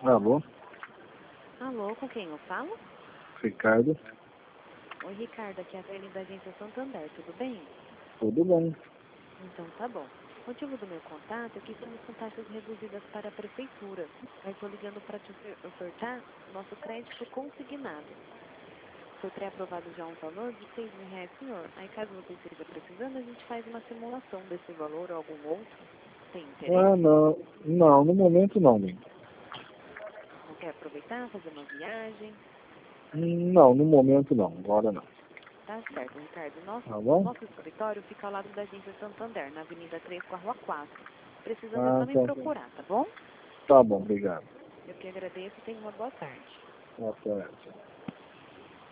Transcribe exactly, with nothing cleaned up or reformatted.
Alô, Alô, com quem eu falo? Ricardo. Oi, Ricardo, aqui é a Verlin da Agência Santander, tudo bem? Tudo bem. Então tá bom. O motivo do meu contato é que estamos com taxas reduzidas para a prefeitura. Mas estou ligando para te ofer- ofertar nosso crédito consignado. Foi pré-aprovado já um valor de seis mil reais, senhor. Aí caso você esteja precisando, a gente faz uma simulação desse valor ou algum outro. Tem interesse? Ah, não. Não, no momento não, bem. Não quer aproveitar, fazer uma viagem? Não, no momento não. Agora não. Tá certo, Ricardo. Nosso, Tá bom? nosso escritório fica ao lado da agência Santander, na Avenida três com a Rua quatro. Precisando é Ah, só me tá bom. procurar, tá bom? Tá bom, obrigado. Eu que agradeço e tenha uma boa tarde. Boa tarde.